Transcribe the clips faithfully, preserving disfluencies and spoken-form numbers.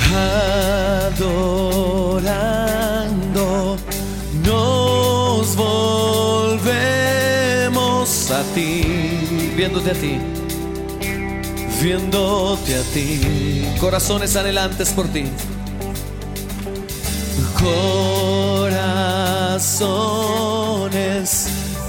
Adorando nos volvemos a ti, viéndote a ti, viéndote a ti, corazones anhelantes por ti, corazones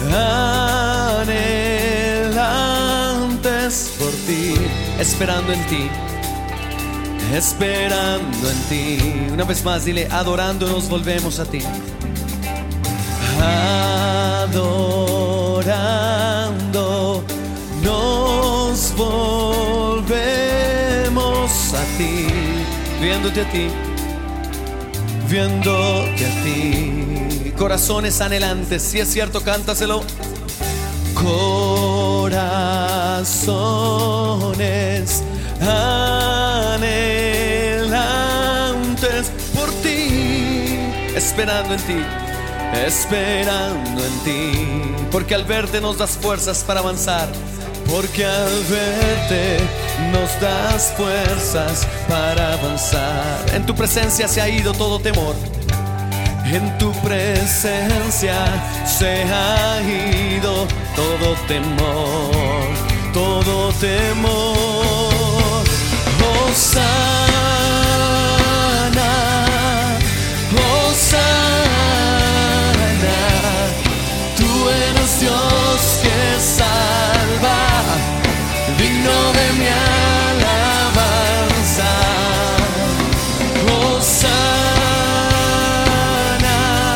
anhelantes por ti, esperando en ti, esperando en ti. Una vez más dile: adorando nos volvemos a ti. Adorando nos volvemos a ti, viéndote a ti, viéndote a ti. Corazones anhelantes, si es cierto, cántaselo. Corazones anhelantes por ti, esperando en ti, esperando en ti, porque al verte nos das fuerzas para avanzar, porque al verte nos das fuerzas para avanzar. En tu presencia se ha ido todo temor, en tu presencia se ha ido todo temor, todo temor. Hosana, Hosana, tú eres Dios que salva, digno de mi alabanza. Hosana,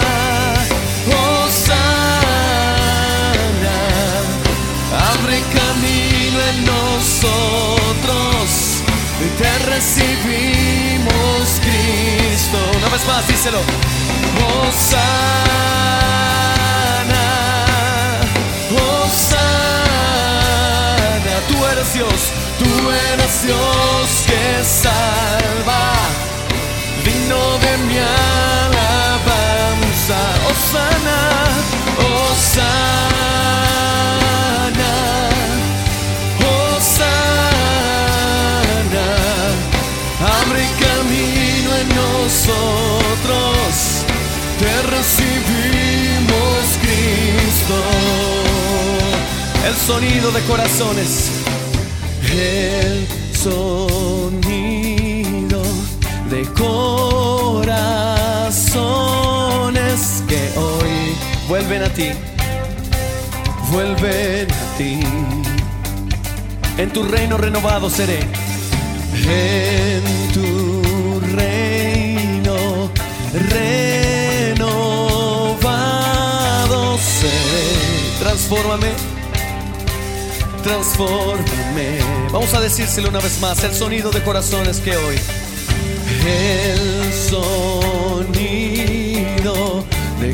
Hosana, abre camino en nosotros, te recibimos, Cristo. Una vez más, díselo. Hosana, Hosana, tú eres Dios, tú eres Dios que salva, digno de mi alabanza. Hosana, Hosana, Hosana, abre camino en nosotros, te recibimos, Cristo. El sonido de corazones, el sonido de corazones que hoy vuelven a ti, vuelven a ti. En tu reino renovado seré, en tu reino renovado seré. Transfórmame, transfórmame. Vamos a decírselo una vez más, el sonido de corazones que hoy, el sonido de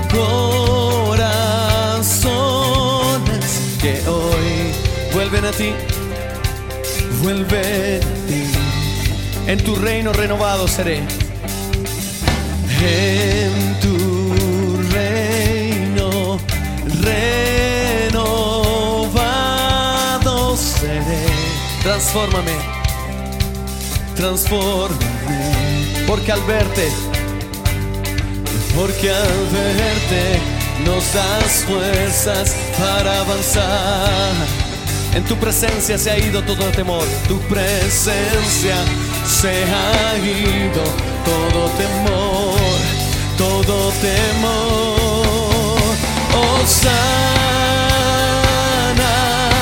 corazones que hoy vuelven a ti, vuelven a ti. En tu reino renovado seré, en tu reino renovado seré. Transfórmame, transfórmame, porque al verte, porque al verte nos das fuerzas para avanzar. En tu presencia se ha ido todo temor, tu presencia se ha ido todo temor, todo temor. Hosana,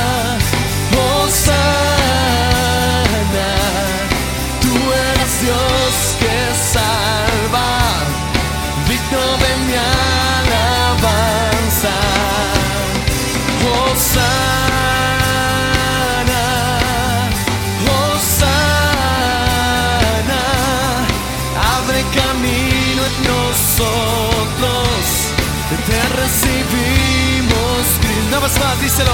Hosana, tú eres Dios que salva, digno de mi alabanza. Hosana, Hosana, abre camino en nosotros, te recibimos, Cristo. Una vez más, díselo.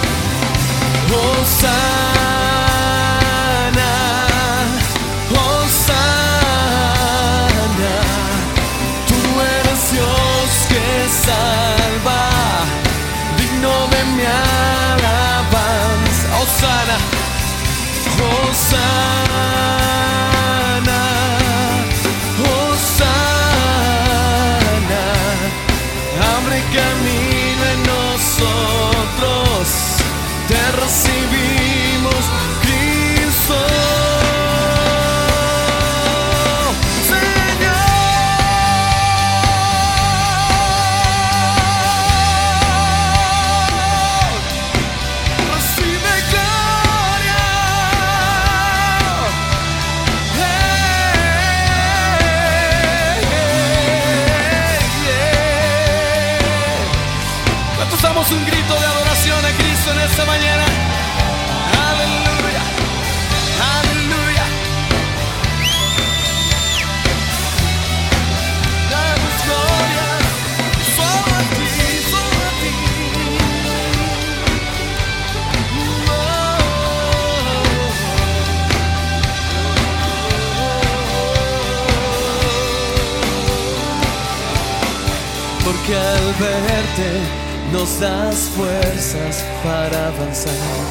Hosana, Hosana, tú eres Dios que salva, digno de mi alabanza. Hosana, Hosana, porque al verte nos das fuerzas para avanzar.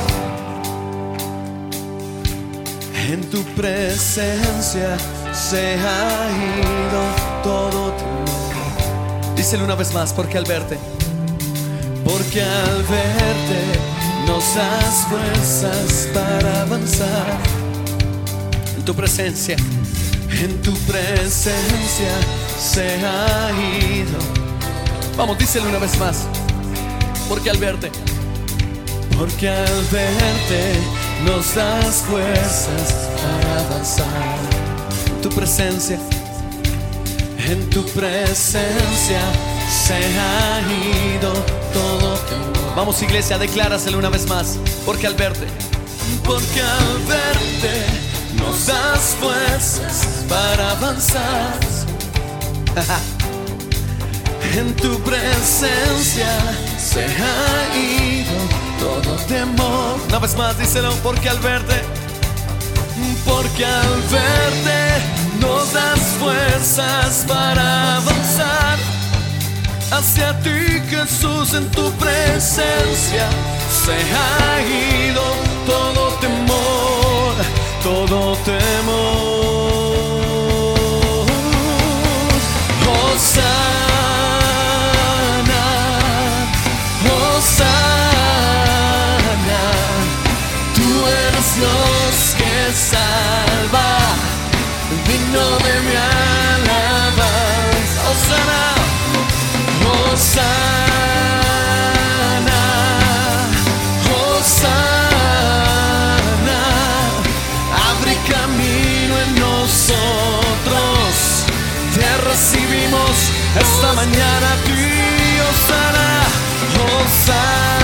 En tu presencia se ha ido todo temor. Díselo una vez más, porque al verte, porque al verte nos das fuerzas para avanzar. En tu presencia, en tu presencia se ha ido. Vamos, díselo una vez más, porque al verte, porque al verte nos das fuerzas para avanzar. En tu presencia, en tu presencia se ha ido todo temor. Vamos, iglesia, decláraselo una vez más, porque al verte, porque al verte nos das fuerzas para avanzar. En tu presencia se ha ido todo temor. Una vez más, díselo, porque al verte, porque al verte nos das fuerzas para avanzar. Hacia ti, Jesús, en tu presencia se ha ido todo temor, todo temor. Hosana, Hosana, tú eres Dios que salva, digno de mi alabanza. Hosana, Hosana, Hosana, abre camino en nosotros, te recibimos esta mañana a ti. Hosana, Hosana.